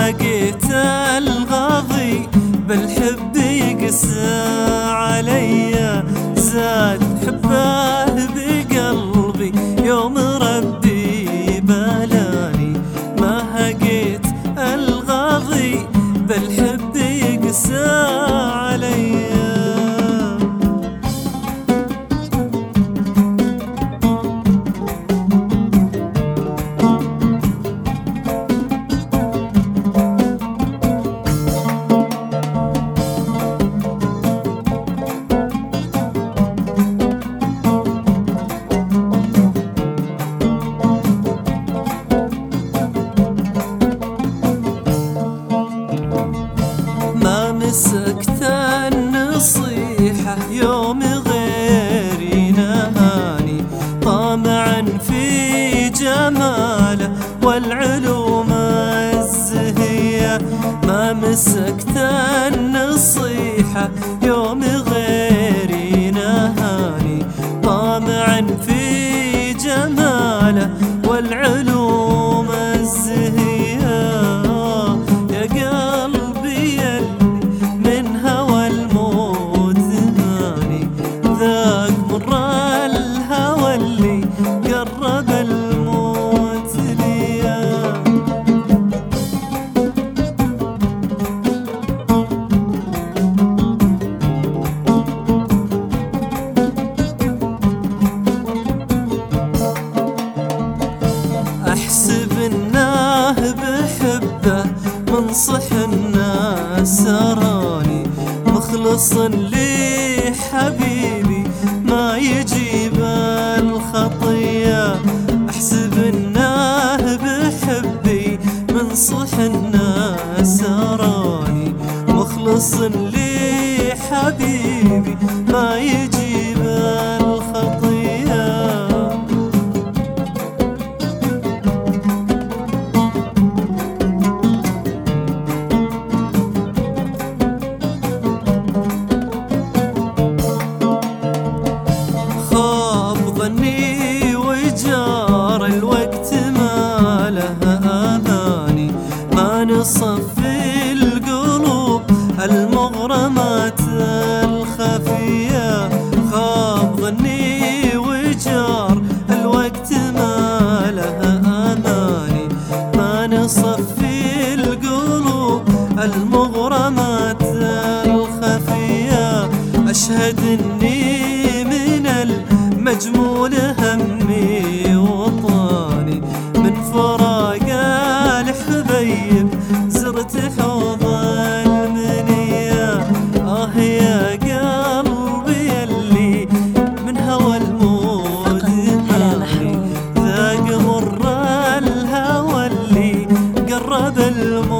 هقيت الغاضي بالحب يقسى عليا، زاد حبه بقلبي يوم ربي بلاني. ما هقيت الغاضي بالحب يقسى عليا. ما مسكت النصيحة يوم غيري نهاني، طامعا في جماله والعلوم الزهية. ما مسكت النصيحة يوم غيري نهاني، طامعا في جماله والعلوم الزهية. يا قلبي من هوى الموت ثاني، ذاك مر الهوى اللي قرب الموت ليا. أحسب إنه بحبه منصح الناس راني، مخلص لي حبيبي ما يجيب الخطية. أحسب إنه بحبي منصح الناس راني، مخلص لي حبيبي ما يجيب الخطية. ظني وجار الوقت ما له أماني، ما نصفي القلوب المغرمات الخفية. خاب ظني وجار الوقت ما له أماني، ما نصفي القلوب المغرمات الخفية. أشهد إني من مجمول همي وطاني، من فراق الحبيب زرت حوض المنية. يا قلبي اللي من هوى الموت ماني، ذاق مر الهوى اللي قرب الموت.